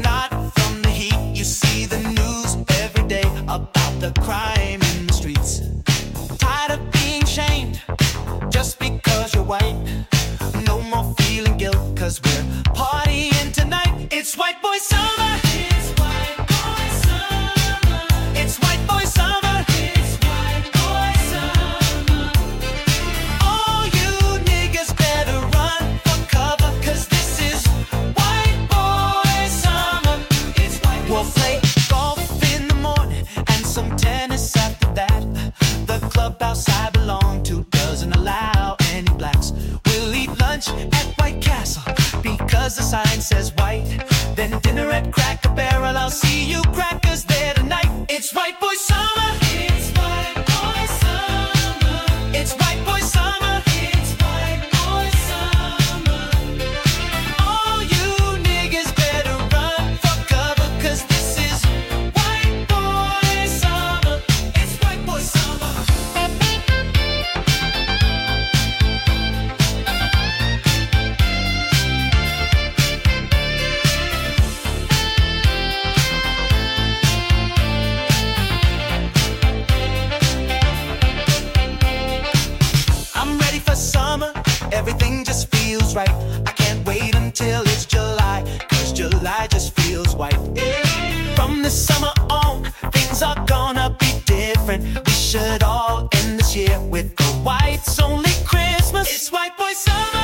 not from the heat. You see the news every day about the crime in the streets. Tired of being shamed just because you're white. No more feeling guilt, cause we're partying tonight. It's white boy summer. It's white boy summer. It's white boy summer. It's white boy summer. All you niggas better run for cover, cause this is white boy summer. It's white boy. We'll play golf in the morning and some tennis after that. The club outside belong to doesn't allow any blacks. We'll eat lunch at White Castle because the sign says white. Then dinner at Cracker Barrel, I'll see you crackers there tonight. It's white boy summer. It's white boy summer. It's white boy summer. It's white boy summer. All you niggas better run for cover, cause this is white boy summer. It's white boy summer. I'm ready for summer, everything just feels right. I can't wait until it's July, cause July just feels white. From this summer on, things are gonna be different. We should all end this year with the whites only Christmas. It's white boy summer.